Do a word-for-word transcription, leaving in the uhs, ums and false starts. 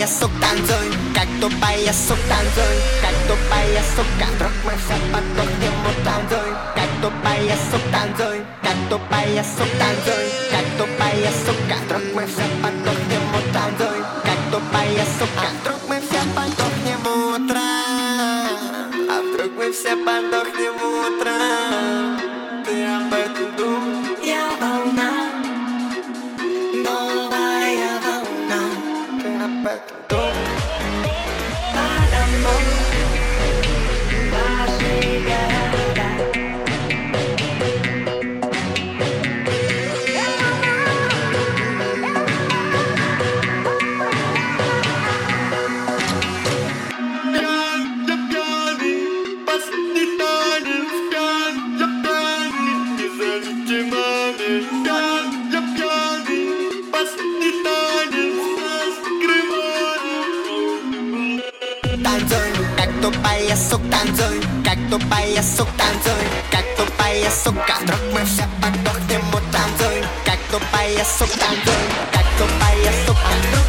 payaso tanzoy, kakto payaso tanzoy, kakto payaso katrok masapatok mo tanzoy, kakto payaso tanzoy, kakto payaso tanzoy, kakto payaso katrok masapatok mo tanzoy, kakto payaso katrok masapatok mo утра, а вдруг мы все подохнем утром? Ты об этом думаешь? Я волна, новая волна. Ты об этом думаешь? Подо мной наши города. Kakto payaso tanzoy, kakto payaso tanzoy, kakto payaso katrok masapatok mo tanzoy, kakto payaso tanzoy, kakto payaso katrok